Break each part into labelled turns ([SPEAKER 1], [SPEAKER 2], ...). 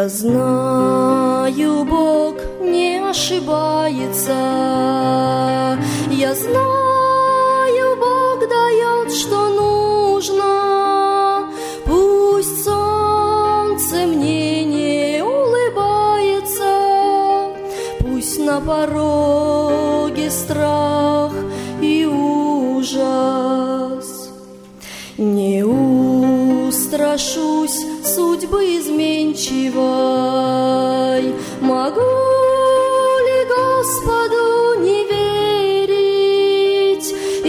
[SPEAKER 1] Я знаю, Бог не ошибается. Я знаю, Бог дает, что нужно. Пусть солнце мне не улыбается, пусть на пороге страх и ужас. Не устрашусь судьбы изменчивой, могу ли Господу не верить?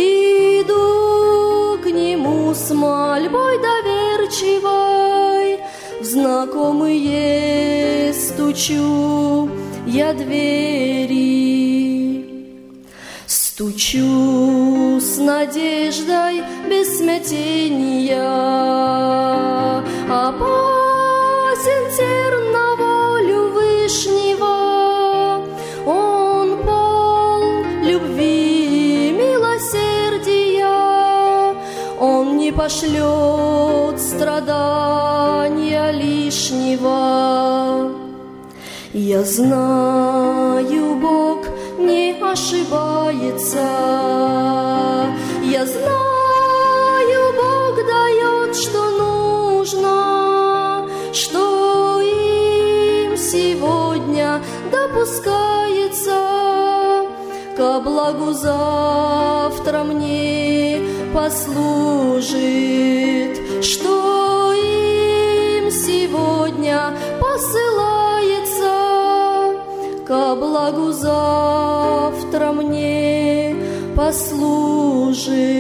[SPEAKER 1] Иду к Нему с мольбой доверчивой, в знакомые стучу я двери. Стучу с надеждой без смятения, опасен терн на волю Вышнего. Он полн любви и милосердия, Он не пошлет страдания лишнего. Я знаю, Бог не ошибается. Я знаю, Бог дает, что нужно, что им сегодня допускается, ко благу завтра мне послужит, что им сегодня посылается, ко благу завтра мне послужит.